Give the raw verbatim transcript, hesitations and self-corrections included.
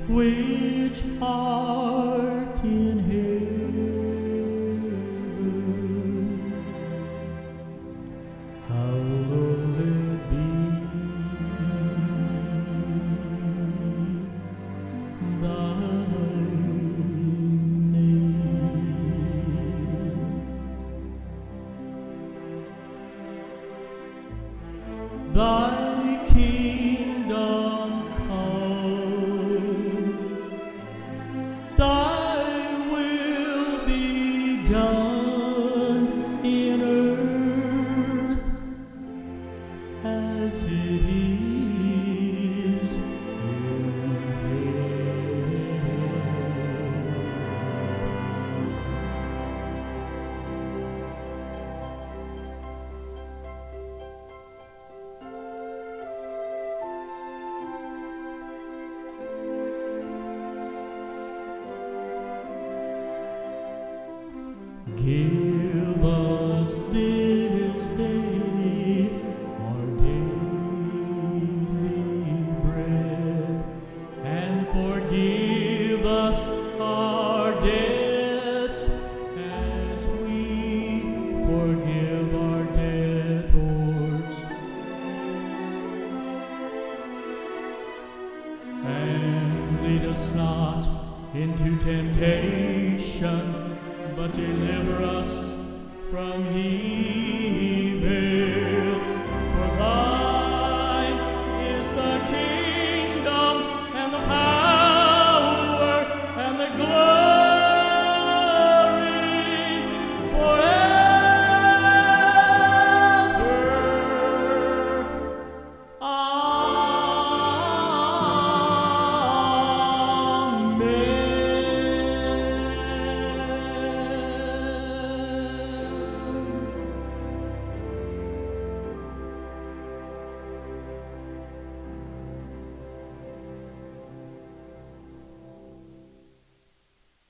which art in heaven, hallowed be thy name. Thy kingdom come, thy will be done in earth as it is in Give us this day our daily bread, and forgive us our debts as we forgive our debtors. And lead us not into temptation, but deliver us from evil.